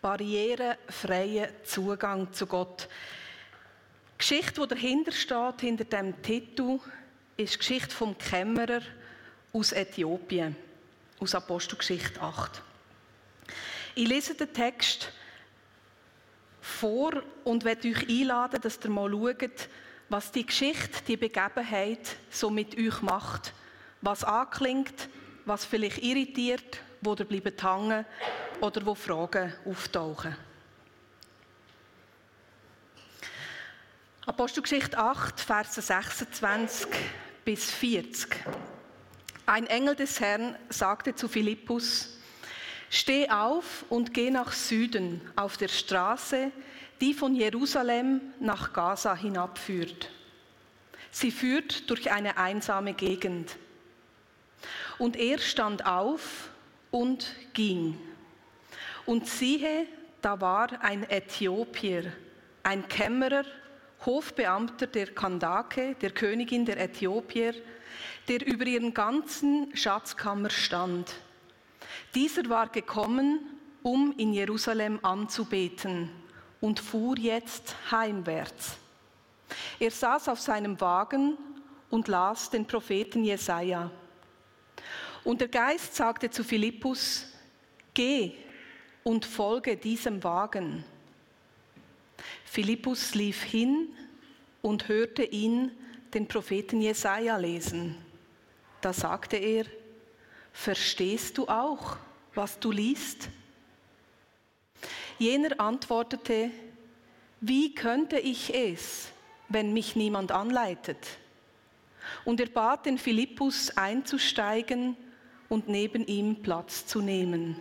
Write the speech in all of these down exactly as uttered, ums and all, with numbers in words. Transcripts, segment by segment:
barrierefreien Zugang zu Gott. Die Geschichte, die dahinter steht, hinter dem Titel, ist die Geschichte vom Kämmerer aus Äthiopien, aus Apostelgeschichte acht. Ich lese den Text vor und werde euch einladen, dass ihr mal schaut, was die Geschichte, die Begebenheit so mit euch macht, was anklingt, was vielleicht irritiert, wo ihr bleibt hängen oder wo Fragen auftauchen. Apostelgeschichte acht, Verse sechsundzwanzig bis vierzig. Ein Engel des Herrn sagte zu Philippus: Steh auf und geh nach Süden auf der Straße, die von Jerusalem nach Gaza hinabführt. Sie führt durch eine einsame Gegend. Und er stand auf und ging. Und siehe, da war ein Äthiopier, ein Kämmerer, Hofbeamter der Kandake, der Königin der Äthiopier, der über ihren ganzen Schatzkammer stand. Dieser war gekommen, um in Jerusalem anzubeten und fuhr jetzt heimwärts. Er saß auf seinem Wagen und las den Propheten Jesaja. Und der Geist sagte zu Philippus: Geh und folge diesem Wagen. Philippus lief hin und hörte ihn, den Propheten Jesaja, lesen. Da sagte er: Verstehst du auch, was du liest? Jener antwortete: Wie könnte ich es, wenn mich niemand anleitet? Und er bat den Philippus einzusteigen und neben ihm Platz zu nehmen.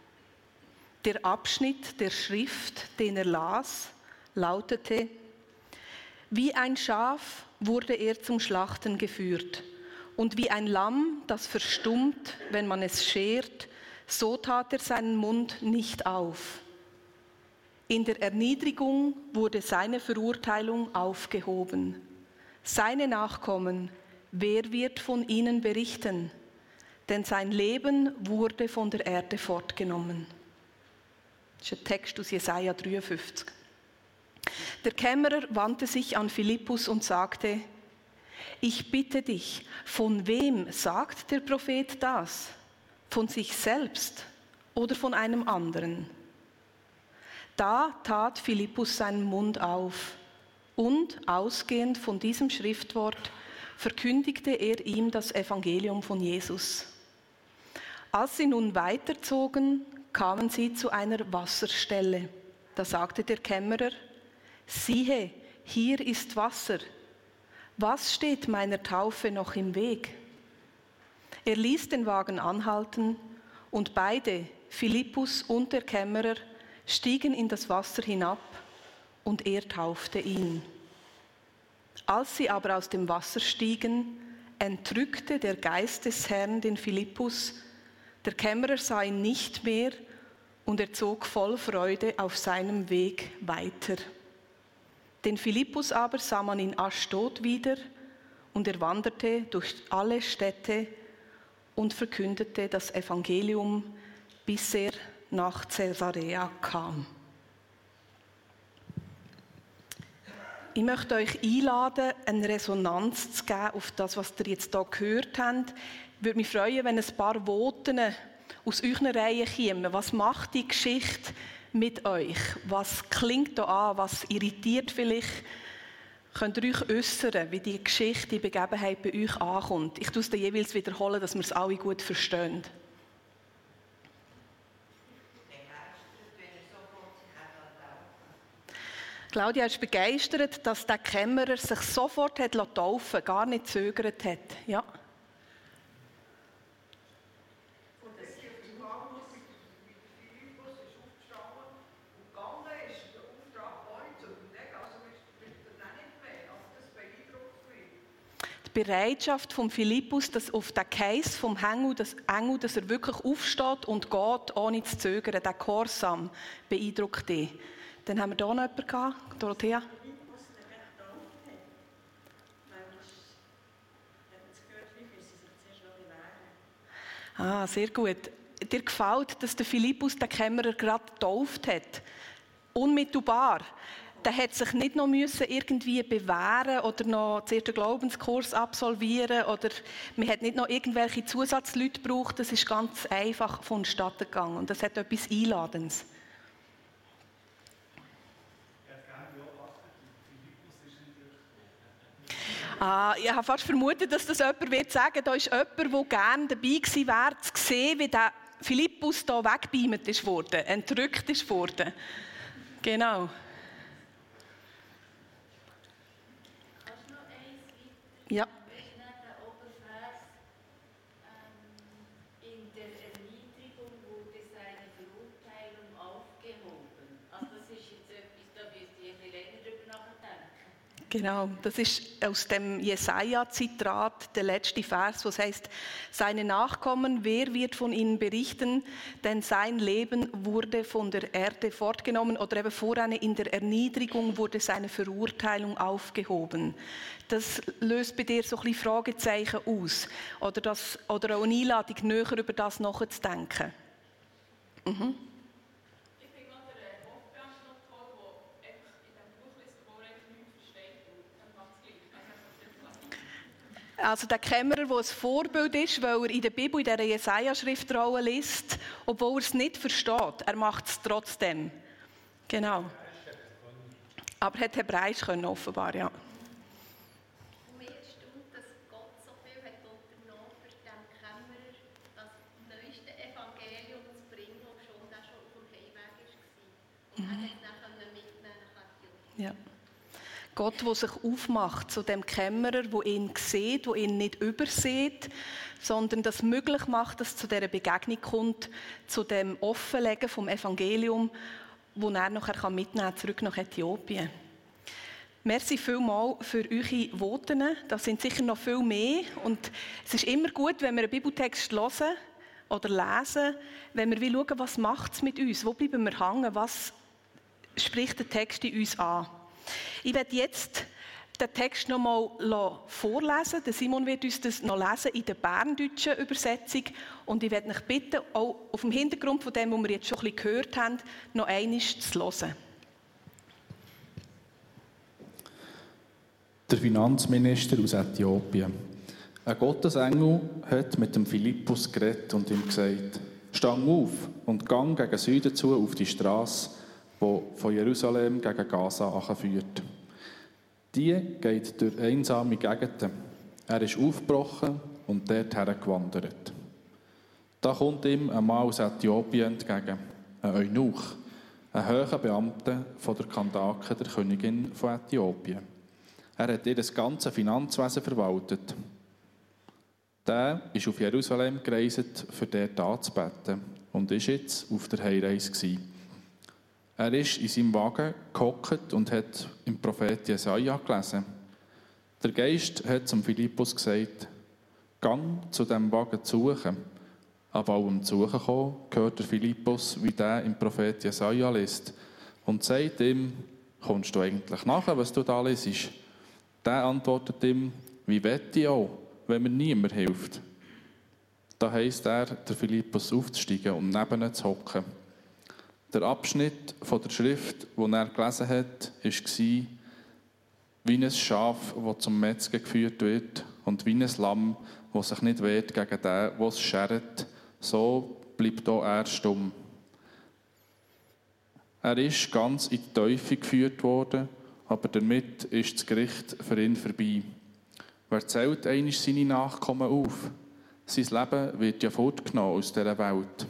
Der Abschnitt der Schrift, den er las, lautete: Wie ein Schaf wurde er zum Schlachten geführt, und wie ein Lamm, das verstummt, wenn man es schert, so tat er seinen Mund nicht auf. In der Erniedrigung wurde seine Verurteilung aufgehoben. Seine Nachkommen, wer wird von ihnen berichten? Denn sein Leben wurde von der Erde fortgenommen. Das ist ein Text aus Jesaja dreiundfünfzig. Der Kämmerer wandte sich an Philippus und sagte: Ich bitte dich, von wem sagt der Prophet das? Von sich selbst oder von einem anderen? Da tat Philippus seinen Mund auf und, ausgehend von diesem Schriftwort, verkündigte er ihm das Evangelium von Jesus. Als sie nun weiterzogen, kamen sie zu einer Wasserstelle. Da sagte der Kämmerer: Siehe, hier ist Wasser. Was steht meiner Taufe noch im Weg? Er ließ den Wagen anhalten und beide, Philippus und der Kämmerer, stiegen in das Wasser hinab und er taufte ihn. Als sie aber aus dem Wasser stiegen, entrückte der Geist des Herrn den Philippus. Der Kämmerer sah ihn nicht mehr und er zog voll Freude auf seinem Weg weiter. Den Philippus aber sah man in Aschdod wieder und er wanderte durch alle Städte und verkündete das Evangelium, bis er nach Caesarea kam. Ich möchte euch einladen, eine Resonanz zu geben auf das, was ihr jetzt hier gehört habt. Ich würde mich freuen, wenn ein paar Voten aus euren Reihen kämen. Was macht die Geschichte mit euch? Was klingt da an? Was irritiert vielleicht? Könnt ihr euch äußern, wie die Geschichte, die Begebenheit bei euch ankommt? Ich tue es dann jeweils wiederholen, dass wir es alle gut verstehen. Claudia ist begeistert, dass der Kämmerer sich sofort hat taufen lassen, gar nicht zögert hat. Ja. Die Bereitschaft von Philippus, dass auf den Case vom Engel, das Engel, dass er wirklich aufsteht und geht, ohne zu zögern, der Gehorsam beeindruckt dich. Dann haben wir hier noch jemanden gehabt, Dorothea. Ah, sehr gut. dir gefällt, dass der Philippus den Kämmerer gerade getauft hat? Unmittelbar. Der hat sich nicht noch müssen irgendwie bewähren oder noch zuerst den Glaubenskurs absolvieren oder man hat nicht noch irgendwelche Zusatzleute gebraucht. Das ist ganz einfach vonstatten gegangen und das hat etwas Einladendes. Ah, ich habe fast vermutet, dass das jemand wird sagen, da ist jemand, der gerne dabei gewesen wäre, zu sehen, wie der Philippus hier weggebeamt wurde, entrückt wurde. Genau. Ja. Der Obervers, ähm, in der Erniedrigung wurde seine Verurteilung aufgehoben. Also das ist jetzt etwas, da müsst ihr ein bisschen länger drüber nachdenken. Genau, das ist aus dem Jesaja-Zitat der letzte Vers, wo es heißt, seine Nachkommen, wer wird von ihnen berichten, denn sein Leben wurde von der Erde fortgenommen oder eben vorhin in der Erniedrigung wurde seine Verurteilung aufgehoben. Das löst bei dir so ein bisschen Fragezeichen aus oder, das, oder auch eine Einladung, näher über das nachzudenken. Mhm. Also der Kämmerer, der ein Vorbild ist, weil er in der Bibel, in dieser Jesaja-Schriftrolle liest, obwohl er es nicht versteht. Er macht es trotzdem. Genau. Aber er hat Hebräisch können, offenbar, ja. Mir stimmt, dass Gott so viel hat unternommen für den Kämmerer, das neueste Evangelium zu bringen, obwohl er schon auf dem Heimweg war. Und er hat es dann mitnehmen nach Antiochien. Ja. Gott, der sich aufmacht zu dem Kämmerer, der ihn sieht, der ihn nicht übersieht, sondern das möglich macht, dass es zu dieser Begegnung kommt, zu dem Offenlegen vom Evangelium, das er nachher mitnehmen kann, zurück nach Äthiopien. Merci vielmals für eure Voten. Das sind sicher noch viel mehr. Und es ist immer gut, wenn wir einen Bibeltext hören oder lesen, wenn wir schauen, was macht es mit uns, wo bleiben wir hängen, was spricht der Text in uns an. Ich werde jetzt den Text noch mal vorlesen. Der Simon wird uns das noch lesen in der berndeutschen Übersetzung. Und ich werde euch bitten, auch auf dem Hintergrund von dem, was wir jetzt schon ein bisschen gehört haben, noch einmal zu hören. Der Finanzminister aus Äthiopien. Ein Gottesengel hat mit dem Philippus geredet und ihm gesagt: Stang auf und gang gegen Süden zu auf die Straße, die von Jerusalem gegen Gaza anführt. Die geht durch einsame Gegenden. Er ist aufgebrochen und dort hergewandert. Da kommt ihm ein Mann aus Äthiopien entgegen, ein Eunuch, ein hoher Beamter von der Kandake, der Königin von Äthiopien. Er hat ihr das ganze Finanzwesen verwaltet. Der ist auf Jerusalem gereist, für dort anzubeten, und ist jetzt auf der Heimreise gewesen. Er ist in seinem Wagen gehockt und hat im Prophet Jesaja gelesen. Der Geist hat zum Philippus gesagt: Gang zu diesem Wagen zu suchen. Aber auch um zu suchen kommen, hört der Philippus, wie der im Prophet Jesaja liest, und sagt ihm: Kommst du eigentlich nachher, was du da liest? Der antwortet ihm: Wie wette ich auch, wenn mir niemand hilft? Da heisst er, der Philippus aufzusteigen und neben ihn zu hocken. Der Abschnitt von der Schrift, den er gelesen hat, war wie ein Schaf, das zum Metzger geführt wird, und wie ein Lamm, das sich nicht wehrt gegen den, der es schert. So bleibt auch er stumm. Er ist ganz in die Teufel geführt worden, aber damit ist das Gericht für ihn vorbei. Wer zählt einmal seine Nachkommen auf? Sein Leben wird ja fortgenommen aus dieser Welt.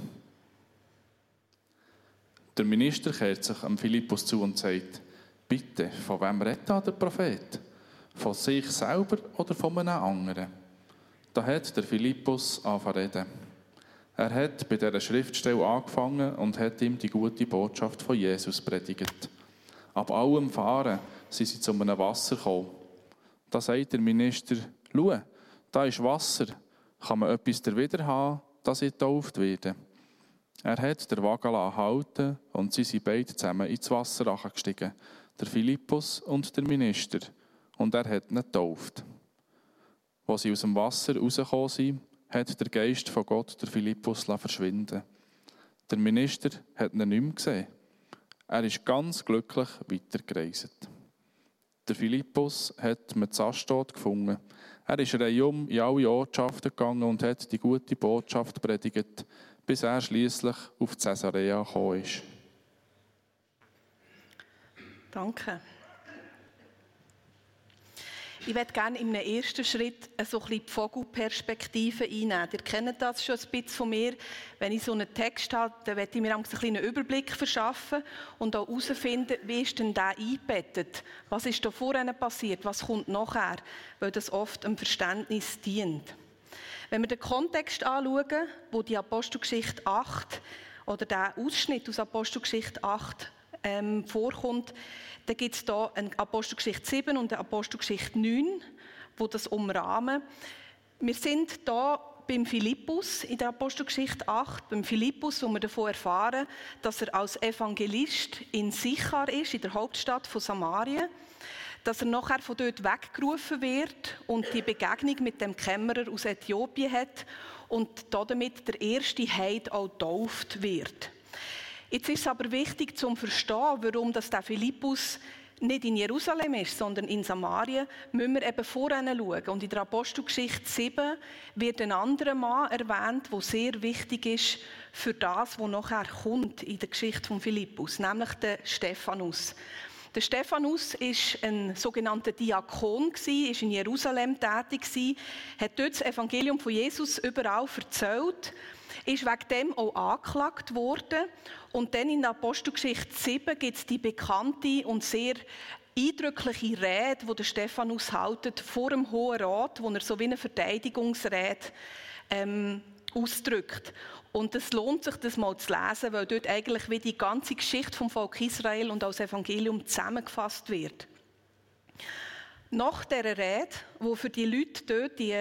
Der Minister kehrt sich am Philippus zu und sagt: Bitte, von wem redet da der Prophet? Von sich selber oder von einem anderen? Da hat der Philippus angefangen zu reden. Er hat bei dieser Schriftstelle angefangen und hat ihm die gute Botschaft von Jesus predigt. Ab allem Fahren sind sie zu einem Wasser gekommen. Da sagt der Minister: Schau, da ist Wasser. Kann man etwas dawider haben, dass ich getauft werde? Er hat den Wagen halten und sie sind beide zusammen ins Wasser gestiegen, der Philippus und der Minister, und er hat ihn getauft. Als sie aus dem Wasser rausgekommen sind, hat der Geist von Gott der Philippus verschwinden. Der Minister hat ihn nicht mehr gesehen. Er ist ganz glücklich weitergereist. Der Philippus hat mit Astot gefunden. Er ist reihum in alle Ortschaften gegangen und hat die gute Botschaft predigt, bis er schließlich auf Caesarea gekommen ist. Danke. Ich möchte gerne in einem ersten Schritt so ein bisschen die Vogelperspektive einnehmen. Ihr kennt das schon ein bisschen von mir. Wenn ich so einen Text habe, dann möchte ich mir ein bisschen einen Überblick verschaffen und auch herausfinden, wie ist denn der eingebettet? Was ist da vorhin passiert? Was kommt nachher? Weil das oft dem Verständnis dient. Wenn wir den Kontext anschauen, wo die Apostelgeschichte acht oder der Ausschnitt aus Apostelgeschichte acht ähm, vorkommt, dann gibt es hier eine Apostelgeschichte sieben und eine Apostelgeschichte neun, die das umrahmen. Wir sind hier beim Philippus in der Apostelgeschichte acht, beim Philippus, wo wir davon erfahren, dass er als Evangelist in Sichar ist, in der Hauptstadt von Samarien, dass er nachher von dort weggerufen wird und die Begegnung mit dem Kämmerer aus Äthiopien hat und damit der erste Heide auch getauft wird. Jetzt ist es aber wichtig zu verstehen, warum das der Philippus nicht in Jerusalem ist, sondern in Samarien, müssen wir eben voran schauen. Und in der Apostelgeschichte sieben wird ein anderer Mann erwähnt, der sehr wichtig ist für das, was nachher kommt in der Geschichte von Philippus, nämlich der Stephanus. Der Stephanus war ein sogenannter Diakon, war in Jerusalem tätig, hat dort das Evangelium von Jesus überall erzählt, ist wegen dem auch angeklagt worden. Und dann in der Apostelgeschichte sieben gibt es die bekannte und sehr eindrückliche Rede, die der Stephanus hält vor dem Hohen Rat, wo er so wie eine Verteidigungsrede ähm, ausdrückt. Und es lohnt sich, das mal zu lesen, weil dort eigentlich wie die ganze Geschichte vom Volk Israel und als Evangelium zusammengefasst wird. Nach dieser Rede, wo für die Leute dort, die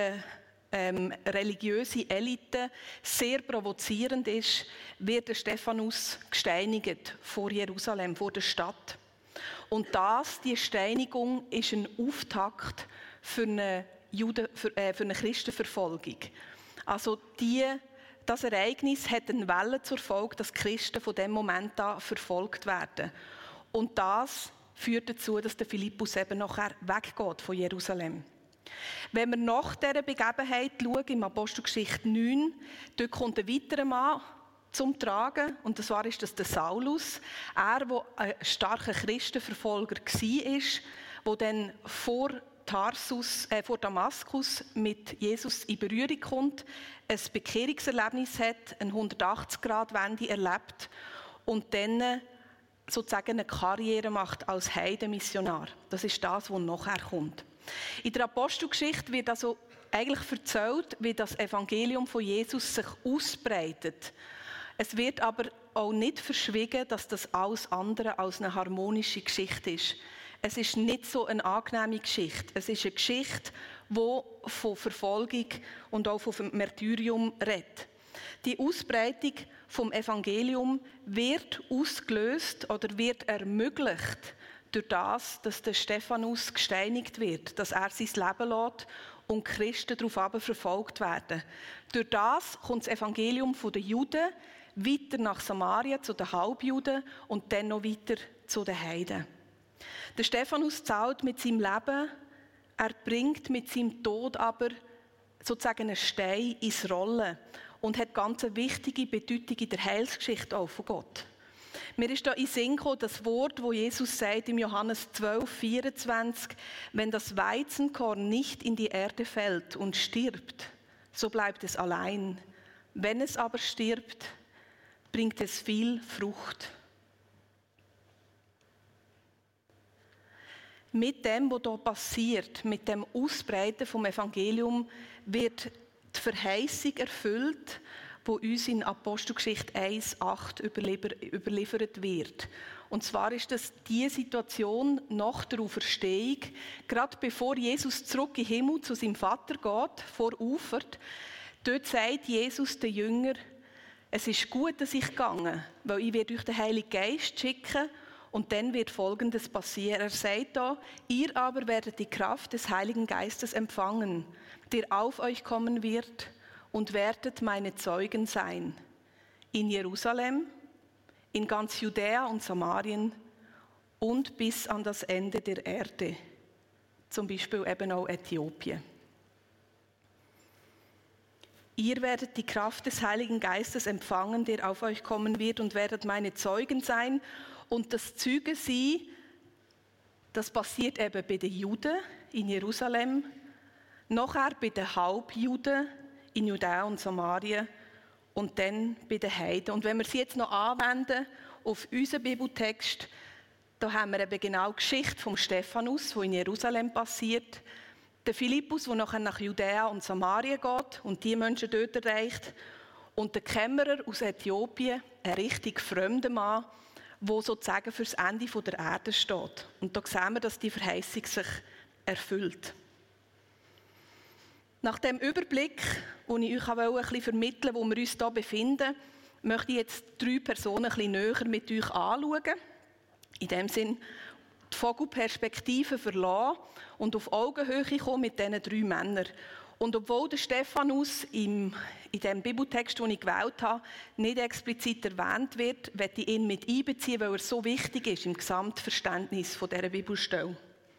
ähm, religiöse Elite, sehr provozierend ist, wird der Stephanus gesteinigt vor Jerusalem, vor der Stadt. Und das, die Steinigung, ist ein Auftakt für eine, Juden, für, äh, für eine Christenverfolgung. Also die Das Ereignis hat eine Welle zur Folge, dass Christen von dem Moment an verfolgt werden. Und das führt dazu, dass der Philippus eben nachher weggeht von Jerusalem. Wenn wir nach dieser Begebenheit schauen, im Apostelgeschichte neun, dort kommt ein weiterer Mann zum Tragen, und das war ist das der Saulus. Er, der ein starker Christenverfolger war, der dann vor Tarsus, äh, vor Damaskus mit Jesus in Berührung kommt, ein Bekehrungserlebnis hat, eine hundertachtzig-Grad-Wende erlebt und dann sozusagen eine Karriere macht als Heidenmissionar. Das ist das, was nachher kommt. In der Apostelgeschichte wird also eigentlich erzählt, wie das Evangelium von Jesus sich ausbreitet. Es wird aber auch nicht verschwiegen, dass das alles andere als eine harmonische Geschichte ist. Es ist nicht so eine angenehme Geschichte. Es ist eine Geschichte, die von Verfolgung und auch von Märtyrium redet. Die Ausbreitung vom Evangelium wird ausgelöst oder wird ermöglicht durch das, dass der Stephanus gesteinigt wird, dass er sein Leben lässt und Christen darauf verfolgt werden. Durch das kommt das Evangelium der Juden weiter nach Samarien zu den Halbjuden und dann noch weiter zu den Heiden. Der Stephanus zahlt mit seinem Leben, er bringt mit seinem Tod aber sozusagen einen Stein ins Rollen und hat ganz eine wichtige Bedeutung in der Heilsgeschichte auch von Gott. Mir ist da in den Sinn gekommen, das Wort, wo Jesus sagt im Johannes zwölf, vierundzwanzig, wenn das Weizenkorn nicht in die Erde fällt und stirbt, so bleibt es allein. Wenn es aber stirbt, bringt es viel Frucht. Mit dem, was hier passiert, mit dem Ausbreiten vom Evangelium, wird die Verheißung erfüllt, die uns in Apostelgeschichte eins, acht überliefert wird. Und zwar ist das die Situation nach der Auferstehung, gerade bevor Jesus zurück in den Himmel zu seinem Vater geht, vorufert. Dort sagt Jesus den Jüngern, es ist gut, dass ich gegangen, weil ich werde euch den Heiligen Geist schicken. Und dann wird Folgendes passieren. Er sagt da, ihr aber werdet die Kraft des Heiligen Geistes empfangen, der auf euch kommen wird, und werdet meine Zeugen sein. In Jerusalem, in ganz Judäa und Samarien und bis an das Ende der Erde. Zum Beispiel eben auch Äthiopien. Ihr werdet die Kraft des Heiligen Geistes empfangen, der auf euch kommen wird, und werdet meine Zeugen sein. Und das Zeuge sein, das passiert eben bei den Juden in Jerusalem, nachher bei den Halbjuden in Judäa und Samarien und dann bei den Heiden. Und wenn wir sie jetzt noch anwenden auf unseren Bibeltext, da haben wir eben genau die Geschichte vom Stephanus, die in Jerusalem passiert. Der Philippus, der nachher nach Judäa und Samarien geht und die Menschen dort erreicht. Und der Kämmerer aus Äthiopien, ein richtig fremder Mann, der sozusagen für das Ende der Erde steht. Und da sehen wir, dass die Verheißung sich erfüllt. Nach dem Überblick, den ich euch ein bisschen vermitteln wollte, wo wir uns hier befinden, möchte ich jetzt drei Personen ein bisschen näher mit euch anschauen. In dem Sinn, die Vogelperspektive verlassen und auf Augenhöhe kommen mit diesen drei Männern. Und obwohl der Stephanus im, in dem Bibeltext, den ich gewählt habe, nicht explizit erwähnt wird, möchte ich ihn mit einbeziehen, weil er so wichtig ist im Gesamtverständnis von dieser Bibelstelle.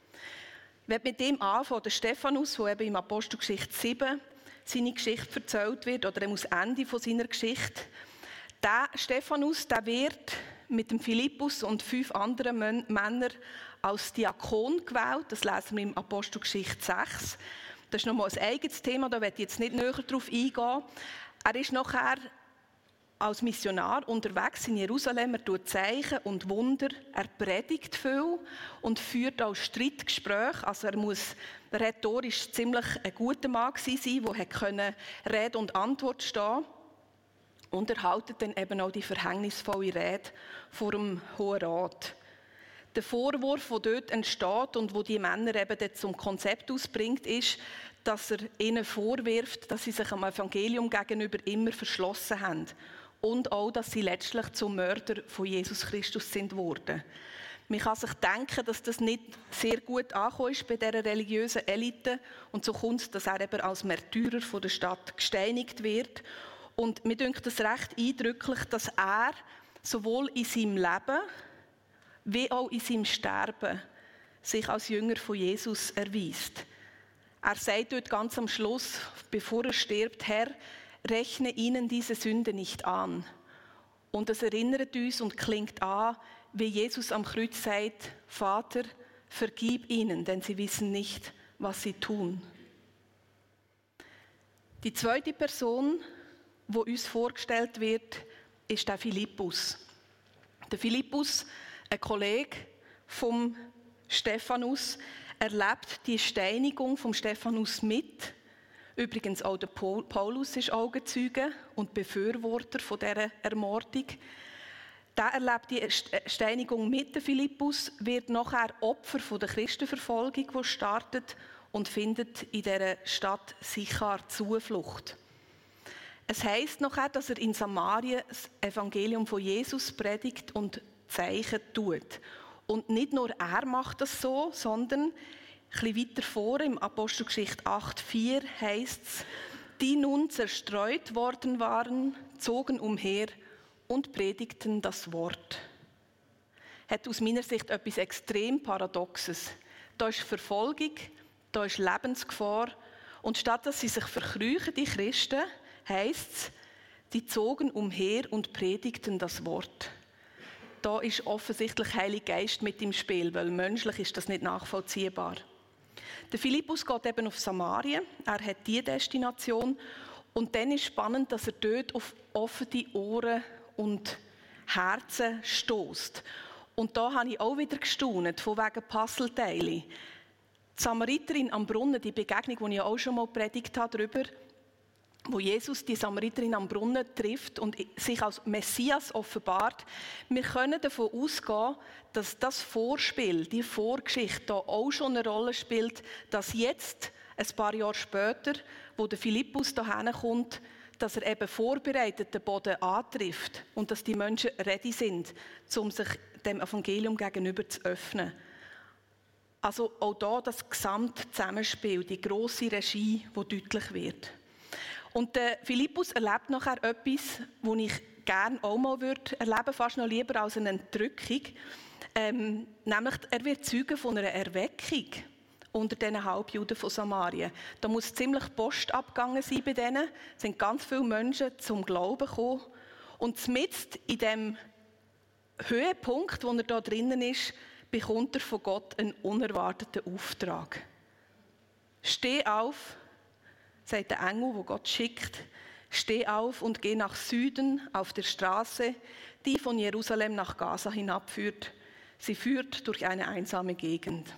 Ich möchte mit dem anfangen, der Stephanus, der eben im Apostelgeschichte sieben seine Geschichte erzählt wird, oder am Ende von seiner Geschichte. Der Stephanus, der wird mit dem Philippus und fünf anderen Männern als Diakon gewählt. Das lesen wir im Apostelgeschichte sechs. Das ist nochmal ein eigenes Thema, da werde ich jetzt nicht näher darauf eingehen. Er ist nachher als Missionar unterwegs in Jerusalem. Er tut Zeichen und Wunder, er predigt viel und führt auch Streitgespräche. Also er muss rhetorisch ziemlich ein guter Mann sein, der Rede und Antwort stehen. Und er haltet dann eben auch die verhängnisvolle Rede vor dem Hohen Rat. Der Vorwurf, der dort entsteht und wo die Männer eben dort zum Konzept ausbringt, ist, dass er ihnen vorwirft, dass sie sich am Evangelium gegenüber immer verschlossen haben. Und auch, dass sie letztlich zum Mörder von Jesus Christus sind worden. Man kann sich denken, dass das nicht sehr gut angekommen ist bei dieser religiösen Elite. Und so kommt es, dass er eben als Märtyrer von der Stadt gesteinigt wird. Und mir dünkt es recht eindrücklich, dass er sowohl in seinem Leben wie auch in seinem Sterben sich als Jünger von Jesus erweist. Er sagt dort ganz am Schluss, bevor er stirbt, Herr, rechne ihnen diese Sünde nicht an. Und es erinnert uns und klingt an, wie Jesus am Kreuz sagt, Vater, vergib ihnen, denn sie wissen nicht, was sie tun. Die zweite Person, die uns vorgestellt wird, ist der Philippus. Der Philippus, ein Kollege vom Stephanus, erlebt die Steinigung vom Stephanus mit. Übrigens auch der Paulus ist Augenzeuge und Befürworter von dieser Ermordung. Der erlebt die Steinigung mit dem Philippus, wird nachher Opfer von der Christenverfolgung, die startet, und findet in dieser Stadt Sychar Zuflucht. Es heisst nachher, dass er in Samarien das Evangelium von Jesus predigt und Zeichen tut. Und nicht nur er macht das so, sondern ein bisschen weiter vor, im Apostelgeschichte acht vier heisst es, die nun zerstreut worden waren, zogen umher und predigten das Wort. Hat aus meiner Sicht etwas extrem Paradoxes. Da ist Verfolgung, da ist Lebensgefahr, und statt dass sie sich verkrüchen, die Christen, heisst es, die zogen umher und predigten das Wort. Da ist offensichtlich Heiliger Geist mit im Spiel, weil menschlich ist das nicht nachvollziehbar. Der Philippus geht eben auf Samarien, er hat diese Destination, und dann ist spannend, dass er dort auf offene Ohren und Herzen stößt. Und da habe ich auch wieder gestaunt, von wegen Puzzleteile. Die Samariterin am Brunnen, die Begegnung, die ich auch schon mal predigt habe darüber, wo Jesus die Samariterin am Brunnen trifft und sich als Messias offenbart. Wir können davon ausgehen, dass das Vorspiel, die Vorgeschichte da auch schon eine Rolle spielt, dass jetzt, ein paar Jahre später, wo der Philippus hierher kommt, dass er eben vorbereitet den Boden antrifft und dass die Menschen ready sind, um sich dem Evangelium gegenüber zu öffnen. Also auch da das Gesamtzusammenspiel, die grosse Regie, die deutlich wird. Und der Philippus erlebt nachher etwas, das ich gerne auch mal würde erleben, fast noch lieber als eine Entrückung. Ähm, nämlich, er wird Zeuge von einer Erweckung unter diesen Halbjuden von Samarien. Da muss ziemlich Post abgegangen sein bei denen. Es sind ganz viele Menschen zum Glauben gekommen. Und mitten in dem Höhepunkt, wo er da drinnen ist, bekommt er von Gott einen unerwarteten Auftrag. Steh auf, sagt der Engel, wo Gott schickt, steh auf und geh nach Süden auf der Straße, die von Jerusalem nach Gaza hinabführt. Sie führt durch eine einsame Gegend.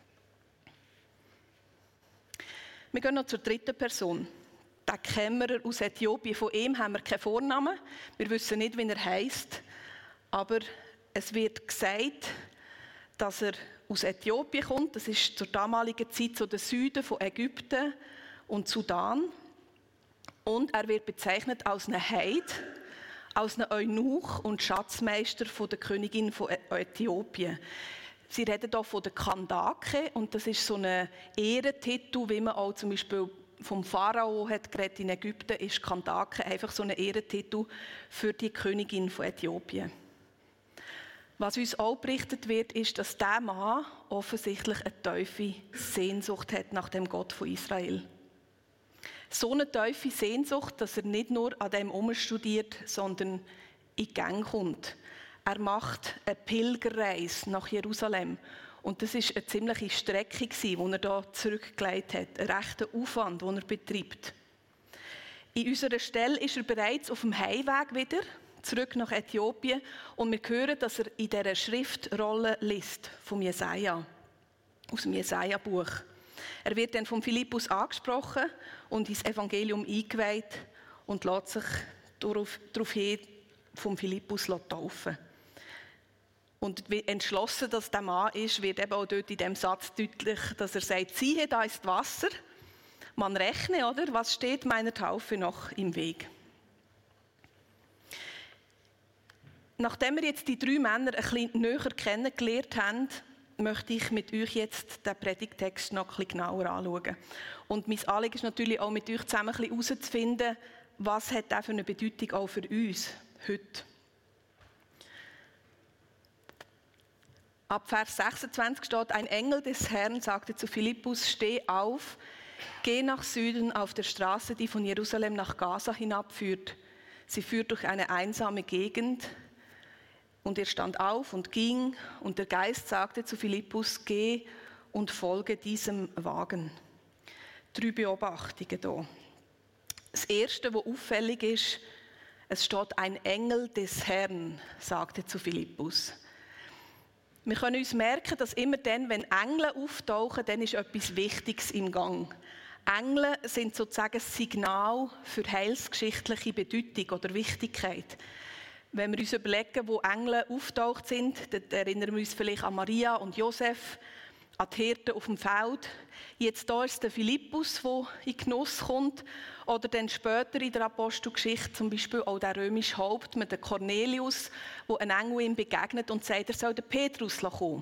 Wir gehen noch zur dritten Person. Der Kämmerer aus Äthiopien. Von ihm haben wir keinen Vornamen. Wir wissen nicht, wie er heisst. Aber es wird gesagt, dass er aus Äthiopien kommt. Das ist zur damaligen Zeit so der Süden von Ägypten und Sudan. Und er wird bezeichnet als ein Heid, als ein Eunuch und Schatzmeister von der Königin von Äthiopien. Sie reden hier von der Kandake und das ist so ein Ehrentitel, wie man auch zum Beispiel vom Pharao hat geredet in Ägypten, ist Kandake einfach so ein Ehrentitel für die Königin von Äthiopien. Was uns auch berichtet wird, ist, dass dieser Mann offensichtlich eine tiefe Sehnsucht hat nach dem Gott von Israel. So eine tiefe Sehnsucht, dass er nicht nur an dem umstudiert, sondern in die Gänge kommt. Er macht eine Pilgerreise nach Jerusalem. Und das war eine ziemliche Strecke, die er hier zurückgelegt hat. Ein rechter Aufwand, den er betreibt. In unserer Stelle ist er bereits auf dem Heimweg wieder, zurück nach Äthiopien. Und wir hören, dass er in dieser Schriftrolle liest, vom Jesaja, aus dem Jesaja-Buch. Er wird dann von Philippus angesprochen und ins Evangelium eingeweiht und lässt sich daraufhin vom Philippus taufen. Und wie entschlossen dass der Mann ist, wird eben auch dort in diesem Satz deutlich, dass er sagt, siehe, da ist Wasser. Man rechne, oder? Was steht meiner Taufe noch im Weg? Nachdem wir jetzt die drei Männer ein bisschen näher kennengelernt haben, möchte ich mit euch jetzt den Predigtext noch ein bisschen genauer anschauen. Und mein Anliegen ist natürlich auch, mit euch zusammen ein bisschen herauszufinden, was hat das für eine Bedeutung auch für uns heute. Ab Vers sechsundzwanzig steht, ein Engel des Herrn sagte zu Philippus, steh auf, geh nach Süden auf der Straße, die von Jerusalem nach Gaza hinabführt. Sie führt durch eine einsame Gegend. Und er stand auf und ging, und der Geist sagte zu Philippus, geh und folge diesem Wagen. Drei Beobachtungen hier. Das Erste, was auffällig ist, es steht, ein Engel des Herrn sagte zu Philippus. Wir können uns merken, dass immer dann, wenn Engel auftauchen, dann ist etwas Wichtiges im Gang. Engel sind sozusagen ein Signal für heilsgeschichtliche Bedeutung oder Wichtigkeit. Wenn wir uns überlegen, wo Engel auftaucht sind, dann erinnern wir uns vielleicht an Maria und Josef, an die Hirten auf dem Feld. Jetzt da ist der Philippus, der in Genuss kommt. Oder dann später in der Apostelgeschichte zum Beispiel auch der römische Hauptmann, der Cornelius, wo ein Engel ihm begegnet und sagt, er soll den Petrus kommen.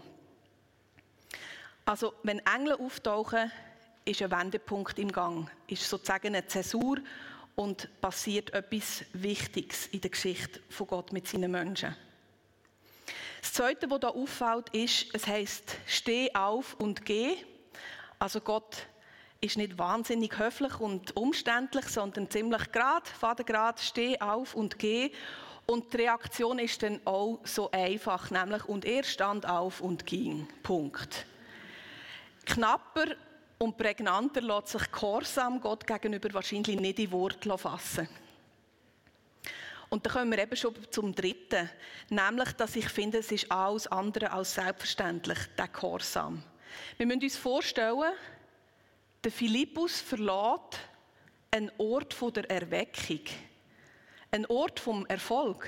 Also wenn Engel auftauchen, ist ein Wendepunkt im Gang, ist sozusagen eine Zäsur und passiert etwas Wichtiges in der Geschichte von Gott mit seinen Menschen. Das Zweite, was hier auffällt, ist, es heisst, steh auf und geh. Also Gott ist nicht wahnsinnig höflich und umständlich, sondern ziemlich gerade, fadengerade, steh auf und geh. Und die Reaktion ist dann auch so einfach, nämlich, und er stand auf und ging. Punkt. Knapper und prägnanter lässt sich Gehorsam Gott gegenüber wahrscheinlich nicht in Worte fassen. Und dann kommen wir eben schon zum Dritten, nämlich, dass ich finde, es ist alles andere als selbstverständlich, der Gehorsam. Wir müssen uns vorstellen, der Philippus verlässt einen Ort der Erweckung, einen Ort vom Erfolg.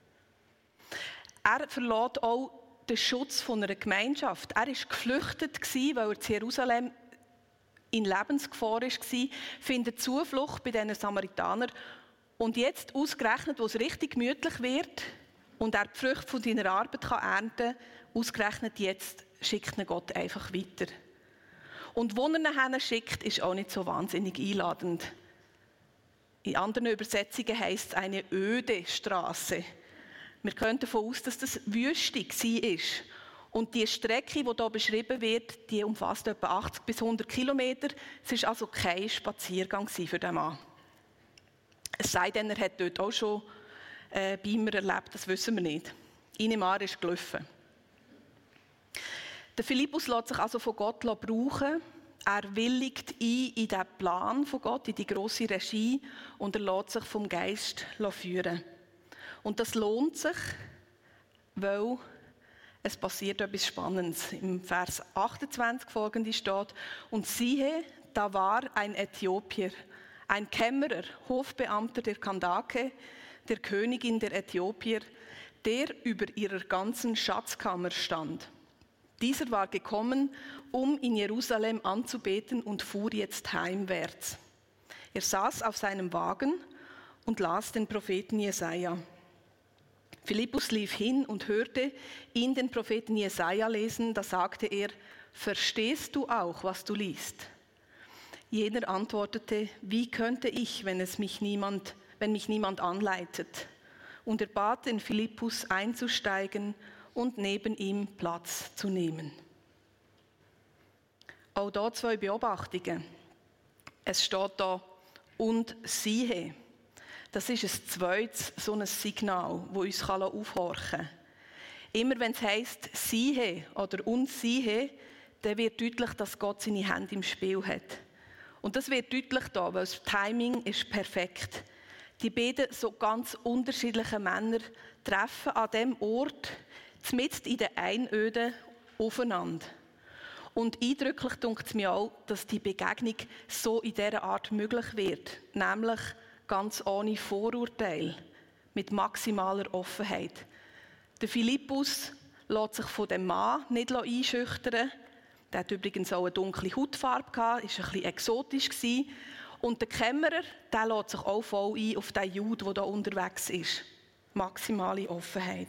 Er verlässt auch den Schutz von einer Gemeinschaft. Er war geflüchtet, weil er zu Jerusalem in Lebensgefahr war, findet Zuflucht bei diesen Samaritanern. Und jetzt, ausgerechnet, wo es richtig gemütlich wird und er die Früchte von seiner Arbeit ernten kann, ausgerechnet jetzt schickt ihn Gott einfach weiter. Und wo er ihn schickt, ist auch nicht so wahnsinnig einladend. In anderen Übersetzungen heisst es eine öde Straße. Wir gehen davon aus, dass das Wüste war. Und die Strecke, die hier beschrieben wird, die umfasst etwa achtzig bis hundert Kilometer. Es war also kein Spaziergang für den Mann. Es sei denn, er hat dort auch schon äh, Beamer erlebt, das wissen wir nicht. Ich nehme an, er ist gelaufen. Der Philippus lässt sich also von Gott brauchen. Er willigt ein in den Plan von Gott, in die grosse Regie, und er lässt sich vom Geist führen. Und das lohnt sich, weil es passiert etwas Spannendes. Im Vers achtundzwanzig folgende steht: Und siehe, da war ein Äthiopier, ein Kämmerer, Hofbeamter der Kandake, der Königin der Äthiopier, der über ihrer ganzen Schatzkammer stand. Dieser war gekommen, um in Jerusalem anzubeten, und fuhr jetzt heimwärts. Er saß auf seinem Wagen und las den Propheten Jesaja. Philippus lief hin und hörte ihn den Propheten Jesaja lesen. Da sagte er: Verstehst du auch, was du liest? Jener antwortete: Wie könnte ich, wenn es mich niemand, wenn mich niemand anleitet? Und er bat den Philippus einzusteigen und neben ihm Platz zu nehmen. Auch da zwei Beobachtungen. Es steht da: Und siehe. Das ist ein zweites so ein Signal, das uns aufhorchen kann. Immer wenn es heisst «siehe» oder «und siehe», dann wird deutlich, dass Gott seine Hände im Spiel hat. Und das wird deutlich da, weil das Timing ist perfekt. Die beiden so ganz unterschiedlichen Männer treffen an dem Ort, mitten in der Einöde, aufeinander. Und eindrücklich dunkt es mir auch, dass die Begegnung so in dieser Art möglich wird, nämlich ganz ohne Vorurteil, mit maximaler Offenheit. Der Philippus lässt sich von dem Mann nicht einschüchtern. Der hat übrigens auch eine dunkle Hautfarbe gehabt, ist ein bisschen exotisch gewesen. Und der Kämmerer, der lässt sich auch voll ein auf den Jude, der da unterwegs ist. Maximale Offenheit.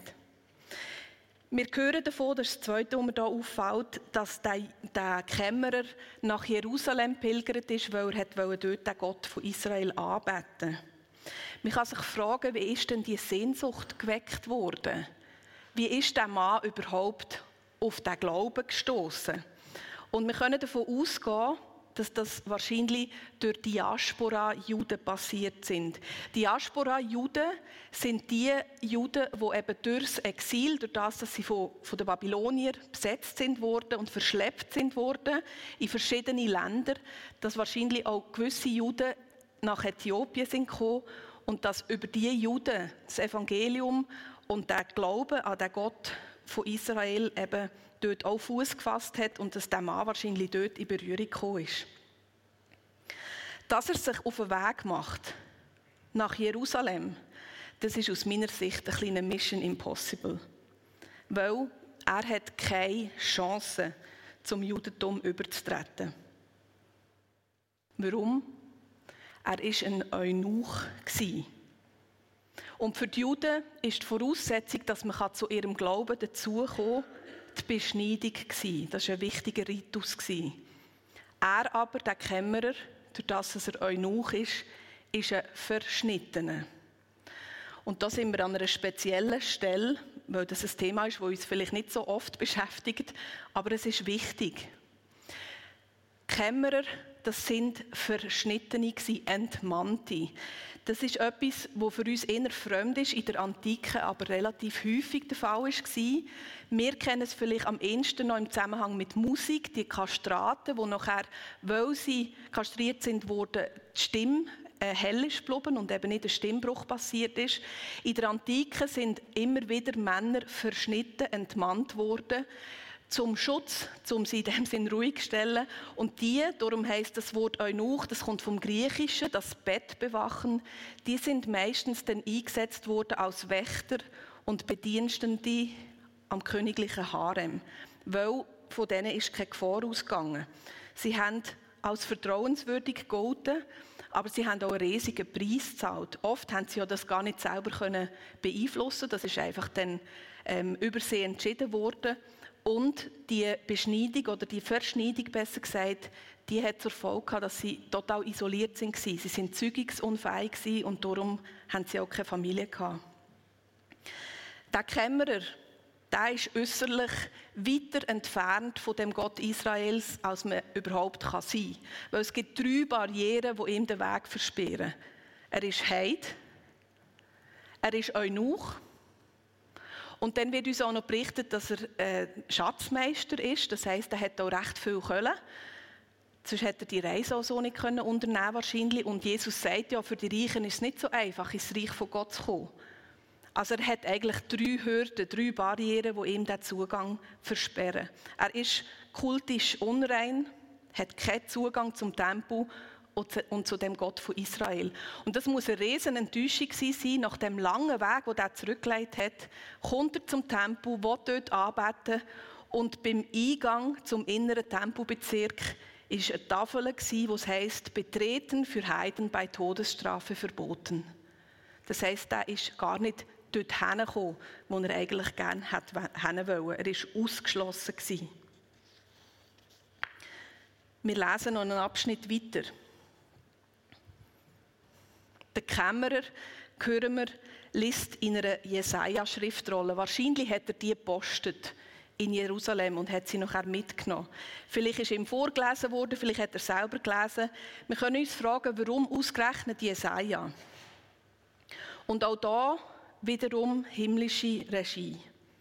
Wir hören davon, das ist das Zweite, was mir hier auffällt, dass der, der Kämmerer nach Jerusalem pilgert ist, weil er dort den Gott von Israel anbeten wollte. Man kann sich fragen, wie ist denn die Sehnsucht geweckt worden? Wie ist der Mann überhaupt auf den Glauben gestoßen? Und wir können davon ausgehen, dass das wahrscheinlich durch Diaspora-Juden passiert sind. Diaspora-Juden sind die Juden, die eben durchs Exil, durch das, dass sie von, von den Babyloniern besetzt sind worden und verschleppt sind worden in verschiedene Länder, dass wahrscheinlich auch gewisse Juden nach Äthiopien sind gekommen und dass über diese Juden das Evangelium und der Glaube an den Gott von Israel eben dort auch Fuß gefasst hat und dass der Mann wahrscheinlich dort in Berührung gekommen ist. Dass er sich auf den Weg macht nach Jerusalem, das ist aus meiner Sicht eine kleine Mission Impossible. Weil er hat keine Chance, zum Judentum überzutreten. Warum? Er war ein Eunuch. Und für die Juden ist die Voraussetzung, dass man zu ihrem Glauben dazukommen kann, die Beschneidung war. Das war ein wichtiger Ritus. Er aber, der Kämmerer, durch das er Eunuch ist, ist ein Verschnittener. Und da sind wir an einer speziellen Stelle, weil das ein Thema ist, das uns vielleicht nicht so oft beschäftigt, aber es ist wichtig. Kämmerer, das sind Verschnittene, Entmannte. Das ist etwas, das für uns eher fremd ist, in der Antike aber relativ häufig der Fall war. Wir kennen es vielleicht am ehesten noch im Zusammenhang mit Musik, die Kastraten, die nachher, weil sie kastriert sind, wurden die Stimme äh, hell ist geblieben und eben nicht ein Stimmbruch passiert ist. In der Antike sind immer wieder Männer verschnitten, entmannt worden, zum Schutz, um sie in dem Sinn ruhig zu stellen. Und die, darum heisst das Wort Eunuch, das kommt vom Griechischen, das Bett bewachen, die sind meistens dann eingesetzt worden als Wächter und Bedienstete am königlichen Harem, weil von denen ist keine Gefahr ausgegangen. Sie haben als vertrauenswürdig gegolten, aber sie haben auch einen riesigen Preis gezahlt. Oft haben sie ja das gar nicht selber können beeinflussen. Das ist einfach dann ähm, übersee entschieden worden. Und die Beschneidung oder die Verschneidung, besser gesagt, die hat zur Folge gehabt, dass sie total isoliert waren. Sie waren zeugungsunfähig und darum haben sie auch keine Familie gehabt. Der Kämmerer, der ist äußerlich weiter entfernt von dem Gott Israels, als man überhaupt sein kann. Weil es gibt drei Barrieren, die ihm den Weg versperren. Er ist Heid, er ist Eunuch und dann wird uns auch noch berichtet, dass er äh, Schatzmeister ist. Das heisst, er hat auch recht viel Kohle. Sonst hätte er die Reise auch so nicht können unternehmen wahrscheinlich. Und Jesus sagt ja, für die Reichen ist es nicht so einfach, ins Reich von Gott zu kommen. Also er hat eigentlich drei Hürden, drei Barrieren, die ihm den Zugang versperren. Er ist kultisch unrein, hat keinen Zugang zum Tempel und zu dem Gott von Israel. Und das muss eine riesen Enttäuschung sein, nach dem langen Weg, den er zurückgelegt hat, kommt er zum Tempel, will dort anbeten und beim Eingang zum inneren Tempelbezirk war eine Tafel, wo es heisst, betreten für Heiden bei Todesstrafe verboten. Das heisst, er ist gar nicht dort hingekommen, wo er eigentlich gerne hin wollte. Er war ausgeschlossen. Wir lesen noch einen Abschnitt weiter. Der Kämmerer, hören wir, liest in einer Jesaja-Schriftrolle. Wahrscheinlich hat er die gepostet in Jerusalem und hat sie nachher mitgenommen. Vielleicht ist ihm vorgelesen worden, vielleicht hat er selber gelesen. Wir können uns fragen, warum ausgerechnet Jesaja? Und auch da wiederum himmlische Regie.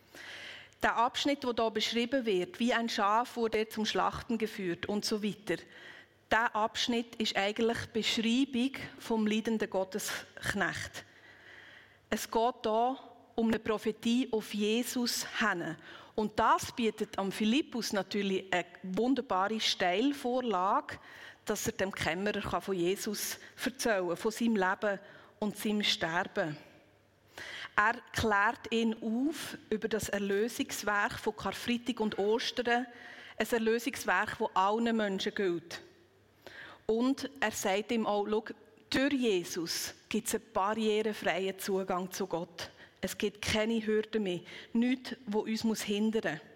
Der Abschnitt, der hier beschrieben wird, wie ein Schaf wurde er zum Schlachten geführt und so weiter. Dieser Abschnitt ist eigentlich Beschreibung vom leidenden Gottesknecht. Es geht hier um eine Prophetie auf Jesus hin. Und das bietet am Philippus natürlich eine wunderbare Steilvorlage, dass er dem Kämmerer von Jesus erzählen kann, von seinem Leben und seinem Sterben. Er klärt ihn auf über das Erlösungswerk von Karfreitag und Ostern, ein Erlösungswerk, das allen Menschen gilt. Und er sagt ihm auch, schau, durch Jesus gibt es einen barrierefreien Zugang zu Gott. Es gibt keine Hürden mehr, nichts, was uns hindern muss.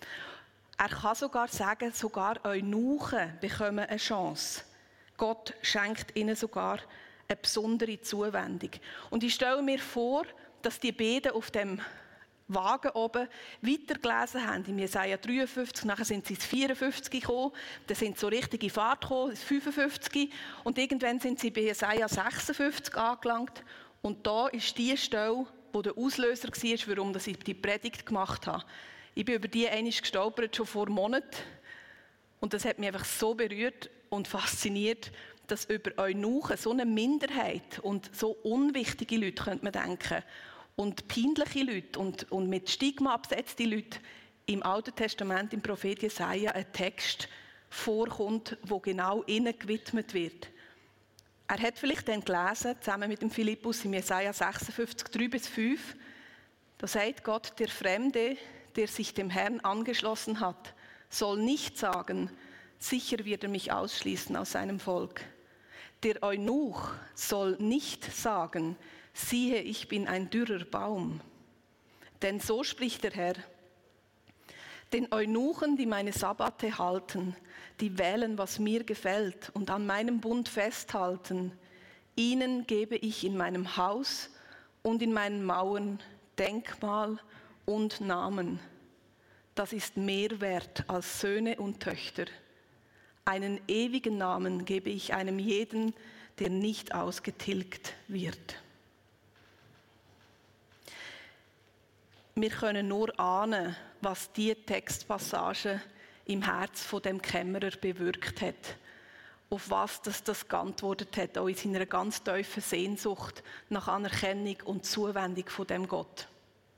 Er kann sogar sagen, sogar Eunuchen bekommen eine Chance. Gott schenkt ihnen sogar eine besondere Zuwendung. Und ich stelle mir vor, dass die beiden auf dem Wagen oben weitergelesen haben, im Jesaja dreiundfünfzig, nachher sind sie ins vierundfünfzig gekommen, dann sind sie so richtig in Fahrt gekommen, ins fünfundfünfzig und irgendwann sind sie bei Jesaja sechsundfünfzig angelangt und da ist die Stelle, wo der Auslöser war, warum ich die Predigt gemacht habe. Ich bin über die einmal gestolpert, schon vor Monaten und das hat mich einfach so berührt und fasziniert, dass über Eunuchen, so eine Minderheit und so unwichtige Leute, könnte man denken, und peinliche Leute und, und mit Stigma absetzte Leute im Alten Testament, im Prophet Jesaja, ein Text vorkommt, wo genau ihnen gewidmet wird. Er hat vielleicht dann gelesen, zusammen mit dem Philippus, im Jesaja sechsundfünfzig, drei bis fünf, da sagt Gott, der Fremde, der sich dem Herrn angeschlossen hat, soll nicht sagen, sicher wird er mich ausschließen aus seinem Volk. Der Eunuch soll nicht sagen, siehe, ich bin ein dürrer Baum. Denn so spricht der Herr, den Eunuchen, die meine Sabbate halten, die wählen, was mir gefällt und an meinem Bund festhalten, ihnen gebe ich in meinem Haus und in meinen Mauern Denkmal und Namen. Das ist mehr wert als Söhne und Töchter. Einen ewigen Namen gebe ich einem jeden, der nicht ausgetilgt wird. Wir können nur ahnen, was diese Textpassage im Herz von dem Kämmerer bewirkt hat. Auf was das, das geantwortet hat, auch in seiner ganz tiefen Sehnsucht nach Anerkennung und Zuwendung von dem Gott.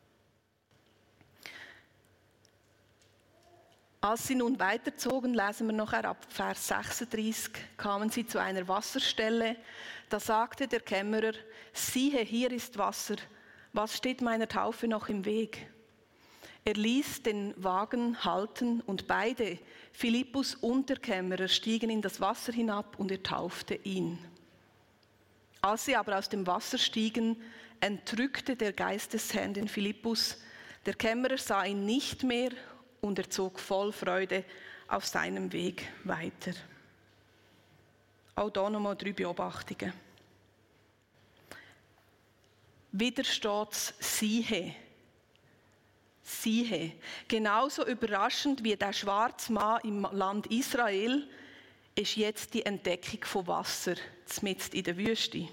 Als sie nun weiterzogen, lesen wir nachher ab Vers sechsunddreißig, kamen sie zu einer Wasserstelle. Da sagte der Kämmerer, siehe, hier ist Wasser. Was steht meiner Taufe noch im Weg? Er ließ den Wagen halten und beide, Philippus und der Kämmerer, stiegen in das Wasser hinab und er taufte ihn. Als sie aber aus dem Wasser stiegen, entrückte der Geist des Herrn den Philippus. Der Kämmerer sah ihn nicht mehr und er zog voll Freude auf seinem Weg weiter. Auch hier nochmal drei Beobachtungen. Wieder steht es «siehe». Siehe. Genauso überraschend wie der schwarze Mann im Land Israel ist jetzt die Entdeckung von Wasser mitten in der Wüste.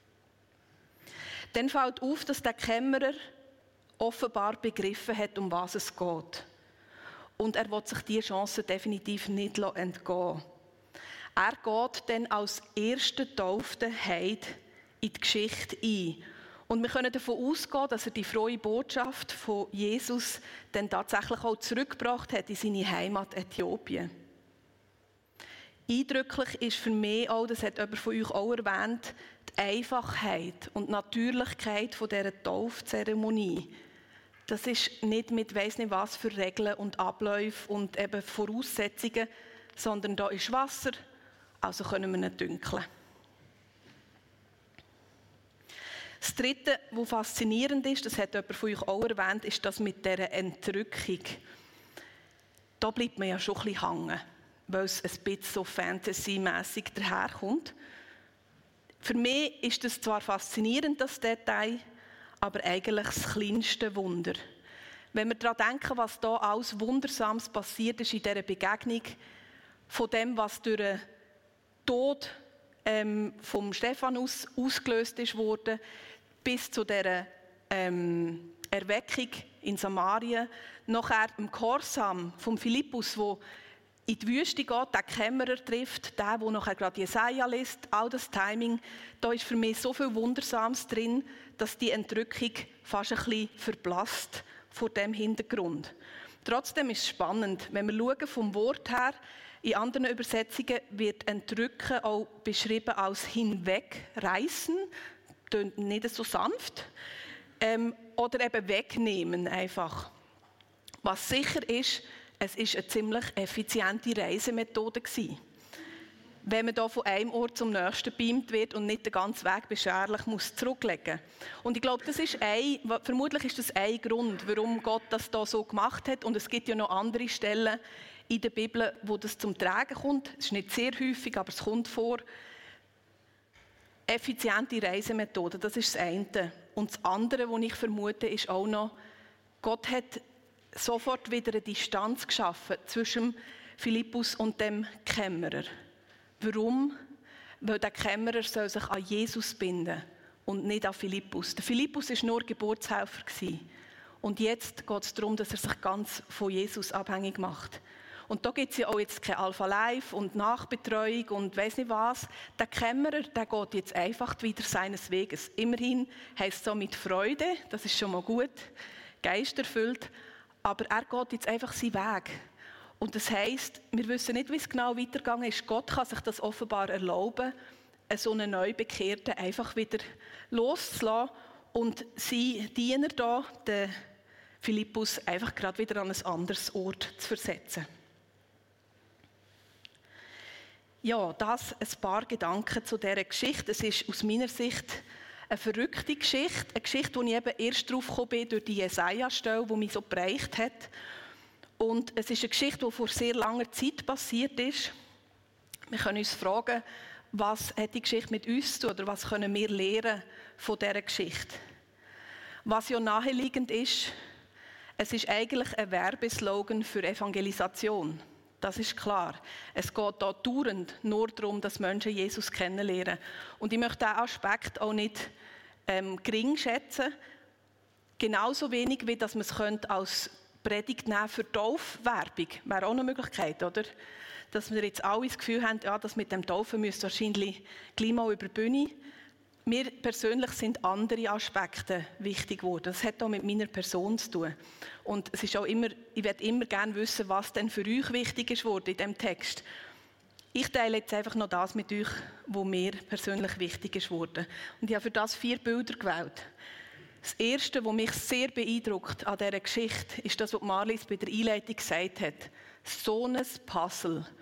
Dann fällt auf, dass der Kämmerer offenbar begriffen hat, um was es geht. Und er will sich diese Chance definitiv nicht entgehen. Er geht dann als erster Taufter Heide in die Geschichte ein. Und wir können davon ausgehen, dass er die frohe Botschaft von Jesus dann tatsächlich auch zurückgebracht hat in seine Heimat Äthiopien. Eindrücklich ist für mich auch, das hat jemand von euch auch erwähnt, die Einfachheit und die Natürlichkeit von dieser Taufzeremonie. Das ist nicht mit weiss nicht was für Regeln und Abläufe und eben Voraussetzungen, sondern da ist Wasser, also können wir nicht dünkeln. Das Dritte, was faszinierend ist, das hat jemand von euch auch erwähnt, ist das mit dieser Entrückung. Da bleibt man ja schon ein bisschen hängen, weil es ein bisschen so fantasy-mässig daherkommt. Für mich ist das zwar faszinierend, das Detail, aber eigentlich das kleinste Wunder. Wenn wir daran denken, was da alles Wundersames passiert ist in dieser Begegnung, von dem, was durch den Tod ähm, vom Stephanus ausgelöst ist worden, bis zu dieser ähm, Erweckung in Samarien, nachher im Gehorsam vom Philippus, wo in die Wüste geht, den Kämmerer trifft, der, der nachher gerade Jesaja liest, all das Timing, da ist für mich so viel Wundersames drin, dass die Entrückung fast ein bisschen verblasst vor dem Hintergrund. Trotzdem ist es spannend, wenn wir schauen vom Wort her, in anderen Übersetzungen wird Entrücken auch beschrieben als hinwegreißen, klingt nicht so sanft, ähm, oder eben wegnehmen einfach. Was sicher ist, es ist eine ziemlich effiziente Reisemethode gewesen. Wenn man da von einem Ort zum nächsten beamt wird und nicht den ganzen Weg beschwerlich muss zurücklegen. Und ich glaube, das ist ein, vermutlich ist das ein Grund, warum Gott das da so gemacht hat. Und es gibt ja noch andere Stellen in der Bibel, wo das zum Tragen kommt. Es ist nicht sehr häufig, aber es kommt vor. Effiziente Reisemethode, das ist das eine. Und das andere, was ich vermute, ist auch noch, Gott hat sofort wieder eine Distanz geschaffen zwischen Philippus und dem Kämmerer. Warum? Weil der Kämmerer soll sich an Jesus binden und nicht an Philippus. Der Philippus war nur Geburtshelfer. Und jetzt geht es darum, dass er sich ganz von Jesus abhängig macht. Und da gibt es ja auch jetzt kein Alpha Life und Nachbetreuung und weiss nicht was. Der Kämmerer, der geht jetzt einfach wieder seines Weges. Immerhin heisst es so mit Freude, das ist schon mal gut, geisterfüllt. Aber er geht jetzt einfach seinen Weg. Und das heisst, wir wissen nicht, wie es genau weitergegangen ist. Gott kann sich das offenbar erlauben, so einen Neubekehrten einfach wieder loszulassen und sein Diener da, den Philippus, einfach gerade wieder an ein anderes Ort zu versetzen. Ja, das ein paar Gedanken zu dieser Geschichte. Es ist aus meiner Sicht eine verrückte Geschichte, eine Geschichte, wo ich eben erst drauf gekommen bin durch die Jesaja-Stelle, die mich so geprägt hat. Und es ist eine Geschichte, die vor sehr langer Zeit passiert ist. Wir können uns fragen, was hat die Geschichte mit uns zu tun oder was können wir lernen von dieser Geschichte? Was ja naheliegend ist, es ist eigentlich ein Werbeslogan für Evangelisation. Das ist klar. Es geht da dauernd nur darum, dass Menschen Jesus kennenlernen. Und ich möchte diesen Aspekt auch nicht ähm, gering schätzen. Genauso wenig, wie dass man es könnte als Predigt nehmen für Taufwerbung. Wäre auch eine Möglichkeit, oder? Dass wir jetzt alle das Gefühl haben, ja, das mit dem Taufen müsste wahrscheinlich gleich mal über die Bühne. Mir persönlich sind andere Aspekte wichtig geworden. Das hat auch mit meiner Person zu tun. Und es ist auch immer, ich werde immer gerne wissen, was denn für euch wichtig ist worden in diesem Text. Ich teile jetzt einfach noch das mit euch, was mir persönlich wichtig ist worden. Und ich habe für das vier Bilder gewählt. Das erste, was mich sehr beeindruckt an dieser Geschichte, ist das, was Marlies bei der Einleitung gesagt hat. So ein Puzzle.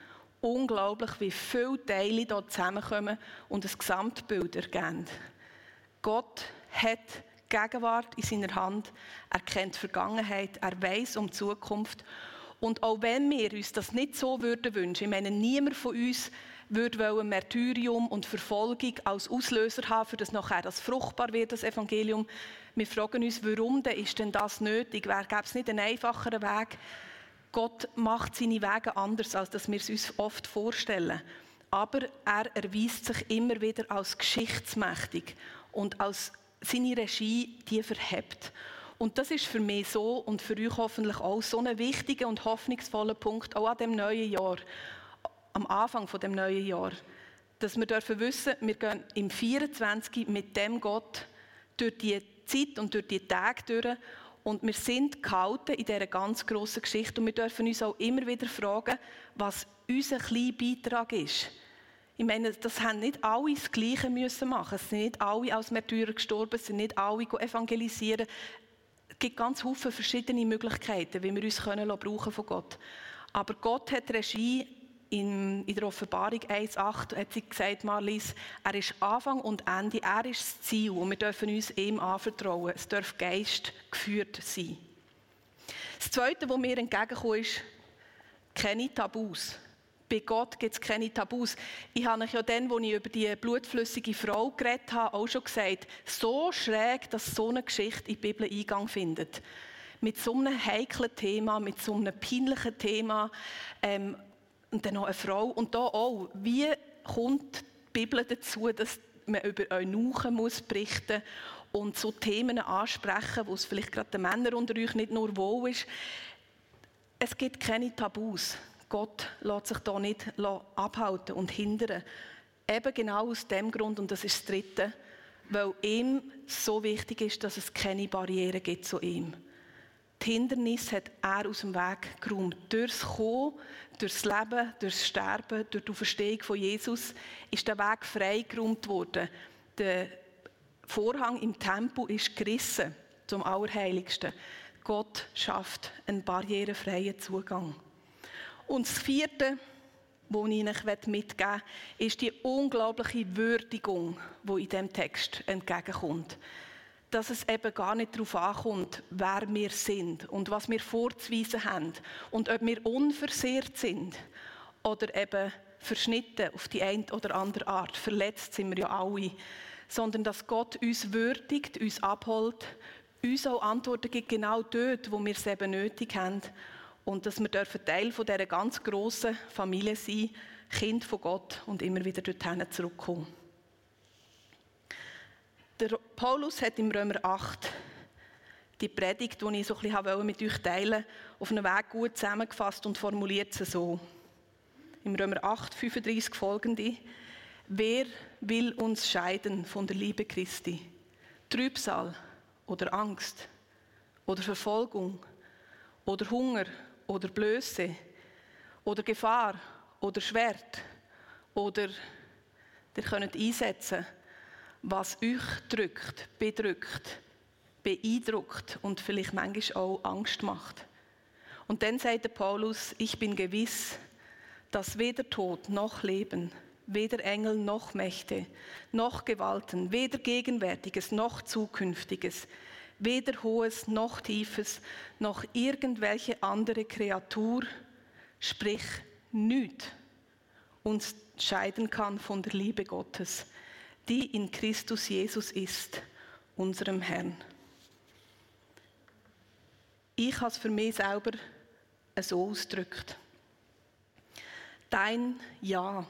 unglaublich, wie viele Teile hier zusammenkommen und ein Gesamtbild ergeben. Gott hat Gegenwart in seiner Hand, er kennt die Vergangenheit, er weiss um die Zukunft. Und auch wenn wir uns das nicht so würden wünschen, ich meine, niemand von uns würde ein Märtyrium und Verfolgung als Auslöser haben, für das nachher das fruchtbar wird, das Evangelium. Wir fragen uns, warum denn ist denn das nötig? Gäbe es nicht einen einfacheren Weg? Gott macht seine Wege anders, als dass wir es uns oft vorstellen. Aber er erweist sich immer wieder als geschichtsmächtig und als seine Regie, die verhebt. Und das ist für mich so und für euch hoffentlich auch so ein wichtiger und hoffnungsvoller Punkt, auch an dem neuen Jahr, am Anfang von dem neuen Jahr, dass wir dürfen wissen, wir gehen im vierundzwanzig mit dem Gott durch die Zeit und durch die Tage durch und wir sind gehalten in dieser ganz grossen Geschichte und wir dürfen uns auch immer wieder fragen, was unser kleiner Beitrag ist. Ich meine, das haben nicht alle das Gleiche müssen machen. Es sind nicht alle als Märtyrer gestorben, es sind nicht alle evangelisieren. Es gibt ganz viele verschiedene Möglichkeiten, wie wir uns können brauchen von Gott. Aber Gott hat Regie in, in der Offenbarung eins acht, hat sie gesagt, Marlies, er ist Anfang und Ende, er ist das Ziel und wir dürfen uns ihm anvertrauen. Es darf Geist geführt sein. Das Zweite, was mir entgegenkommt, ist, keine Tabus. Bei Gott gibt es keine Tabus. Ich habe euch ja dann, als ich über die blutflüssige Frau geredet habe, auch schon gesagt, so schräg, dass so eine Geschichte in die Bibel Eingang findet. Mit so einem heiklen Thema, mit so einem peinlichen Thema. Ähm, und dann noch eine Frau. Und da auch, wie kommt die Bibel dazu, dass man über Eunuchen muss berichten und so Themen ansprechen, wo es vielleicht gerade den Männern unter euch nicht nur wohl ist. Es gibt keine Tabus. Gott lässt sich da nicht abhalten und hindern. Eben genau aus dem Grund, und das ist das Dritte, weil ihm so wichtig ist, dass es keine Barrieren gibt zu ihm. Die Hindernisse hat er aus dem Weg geräumt. Durchs Kommen, durchs Leben, durchs Sterben, durch die Auferstehung von Jesus ist der Weg freigeräumt worden. Der Vorhang im Tempel ist gerissen zum Allerheiligsten. Gott schafft einen barrierefreien Zugang. Und das Vierte, was ich Ihnen mitgeben möchte, ist die unglaubliche Würdigung, die in diesem Text entgegenkommt. Dass es eben gar nicht darauf ankommt, wer wir sind und was wir vorzuweisen haben und ob wir unversehrt sind oder eben verschnitten auf die eine oder andere Art. Verletzt sind wir ja alle. Sondern dass Gott uns würdigt, uns abholt, uns auch Antworten gibt, genau dort, wo wir es eben nötig haben. Und dass wir Teil von dieser ganz grossen Familie sein, Kind von Gott und immer wieder dorthin zurückkommen. Der Paulus hat im Römer acht die Predigt, die ich so ein bisschen mit euch teilen wollte, auf einen Weg gut zusammengefasst und formuliert sie so. Im Römer acht, fünfunddreißig folgende. Wer will uns scheiden von der Liebe Christi? Trübsal oder Angst oder Verfolgung oder Hunger oder Blöße oder Gefahr oder Schwert oder ihr könnt einsetzen, was euch drückt, bedrückt, beeindruckt und vielleicht manchmal auch Angst macht. Und dann sagt der Paulus, ich bin gewiss, dass weder Tod noch Leben, weder Engel noch Mächte, noch Gewalten, weder Gegenwärtiges noch Zukünftiges, weder Hohes noch Tiefes, noch irgendwelche andere Kreatur, sprich nichts, uns scheiden kann von der Liebe Gottes, die in Christus Jesus ist, unserem Herrn. Ich habe es für mich selber so ausgedrückt. Dein Ja.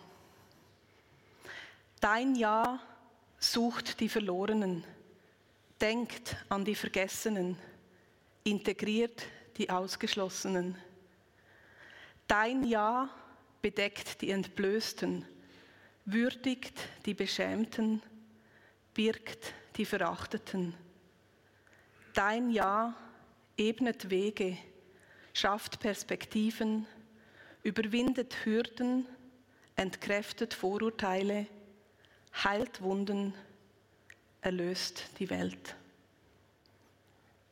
Dein Ja sucht die Verlorenen, denkt an die Vergessenen, integriert die Ausgeschlossenen. Dein Ja bedeckt die Entblößten, würdigt die Beschämten, birgt die Verachteten. Dein Ja ebnet Wege, schafft Perspektiven, überwindet Hürden, entkräftet Vorurteile, heilt Wunden, erlöst die Welt.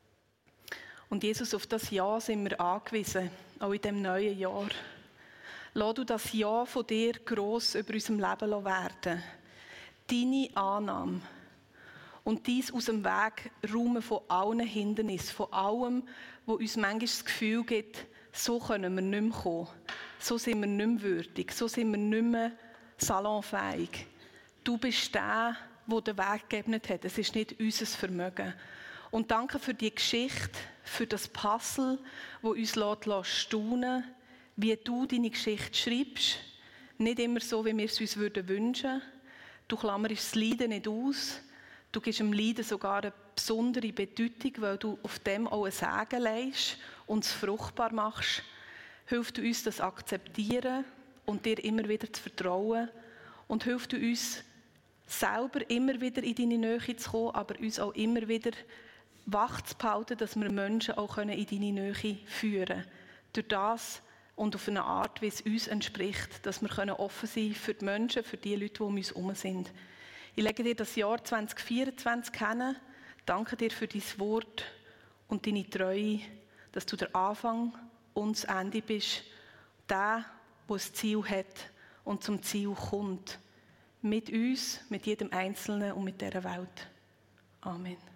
Und Jesus, auf das Ja sind wir angewiesen, auch in dem neuen Jahr. Lass du das Ja von dir gross über unserem Leben werden. Deine Annahme. Und dies aus dem Weg räumen von allen Hindernissen, von allem, wo uns manchmal das Gefühl gibt, so können wir nicht mehr kommen. So sind wir nicht mehr würdig. So sind wir nicht mehr salonfähig. Du bist der, der den Weg geebnet hat. Es ist nicht unser Vermögen. Und danke für die Geschichte, für das Puzzle, das uns staunen lässt, wie du deine Geschichte schreibst. Nicht immer so, wie wir es uns wünschen würden. Du klammerst das Leiden nicht aus. Du gibst dem Leiden sogar eine besondere Bedeutung, weil du auf dem auch ein Segen legst und es fruchtbar machst. Hilft du uns, das zu akzeptieren und dir immer wieder zu vertrauen. Und hilft du uns, selber immer wieder in deine Nähe zu kommen, aber uns auch immer wieder wach zu behalten, dass wir Menschen auch in deine Nähe führen können. Durch das und auf eine Art, wie es uns entspricht, dass wir offen sein können für die Menschen, für die Leute, die um uns herum sind. Ich lege dir das Jahr zwanzig vierundzwanzig kennen. Danke dir für dein Wort und deine Treue, dass du der Anfang und das Ende bist. Der, der das Ziel hat und zum Ziel kommt. Mit uns, mit jedem Einzelnen und mit dieser Welt. Amen.